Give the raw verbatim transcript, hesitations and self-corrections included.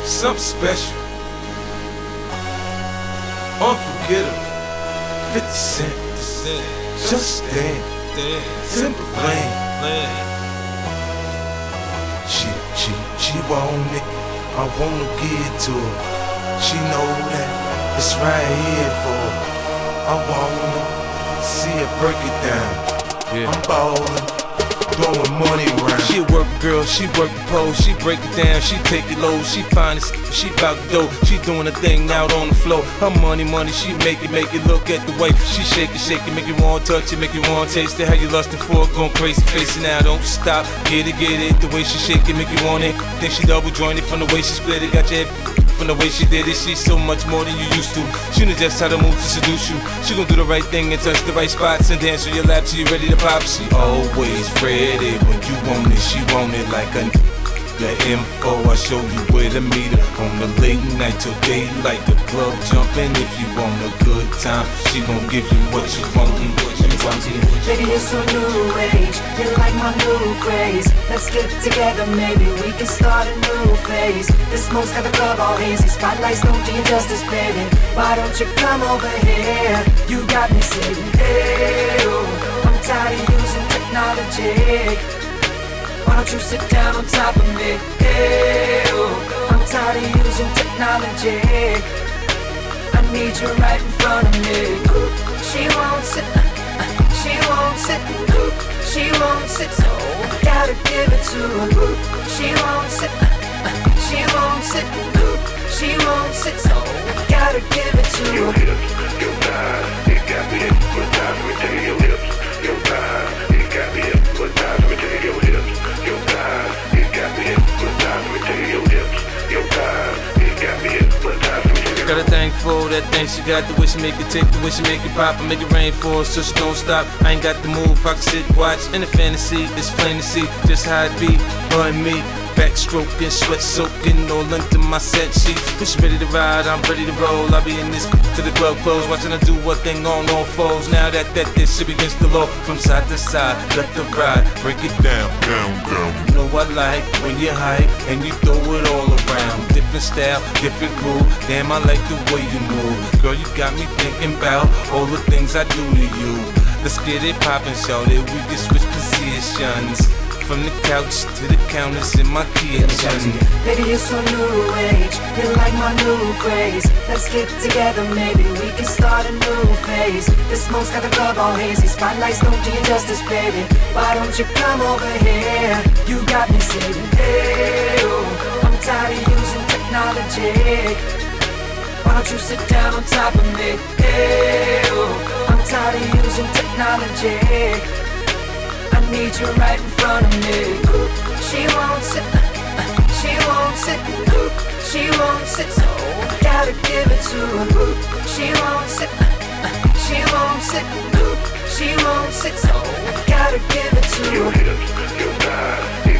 something special, unforgettable. fifty cent, just stand, simple lane. She, she, she want it, I wanna give it to her. She know that it's right here for her. I wanna see her break it down. Yeah. I'm ballin', blowing money around. She a work girl, she work the pole, she break it down, she take it low, she find it, she bout the dough, she doing her thing out on the floor. Her money, money, she make it, make it. Look at the way she shake it, shake it, make you want touch it, make you want taste it. How you lustin' for it, going crazy, face it now, don't stop. Get it, get it, the way she shake it, make you want it. Then she double jointed from the way she split it, got your head from the way she did it. She's so much more than you used to. She knows just how to move to seduce you. She gon' do the right thing and touch the right spots and dance on your lap till you ready to pop. She always ready when you want it. She want it like a the info. I show you where to meet her on the late night till daylight. The club jumping if you want a good time. She gon' give you what you want. Baby, you're so new age, you're like my new craze. Let's get together, maybe we can start a new phase. This smoke's got the club all hazy, spotlights don't do you justice, baby. Why don't you come over here? You got me saying, hey, oh, I'm tired of using technology. Why don't you sit down on top of me? Hey, oh, I'm tired of using technology. I need you right in front of me. She won't sit. She won't sit, she won't sit, so gotta give it to her. She won't sit, she won't sit, she won't sit, so gotta give it to her. Your hips, your thighs, it got me hypnotized. Let me tell you your hips, your thighs, it got me hypnotized. Let me tell you your hips, your thighs, it got me hypnotized. Let me tell you your hips, your thighs, it got me hypnotized. Got a thing for that thing she got, the way she make it tick, the way she make it pop and make it rain for her, so she don't stop. I ain't got the move, I can sit, watch in the fantasy. It's plain to see just how it be, her and me. Backstroking, sweat soaking, all into my set sheet. When she ready to ride, I'm ready to roll. I'll be in this to the club close, watching her do what thing on all foes. Now that that this shit against the law, from side to side, let the ride, break it down, down, down. You know I like when you hype and you throw it all around. Different style, different groove. Damn, I like the way you move. Girl, you got me thinking about all the things I do to you. Let's get it poppin', shorty. We can switch positions. From the couch to the counters in my kitchen. Baby, you're so new age, you're like my new craze. Let's get together, maybe we can start a new phase. The smoke's got the club all hazy, spotlights don't do you justice, baby. Why don't you come over here? You got me saying, hey, oh, I'm tired of using technology. Why don't you sit down on top of me? Hey, oh, I'm tired of using technology. I need you right in front of me. She won't sit, she won't sit, she won't sit, so gotta give it to her. She won't sit, she won't sit, she won't sit, so gotta give it to her. Your hips, your thighs.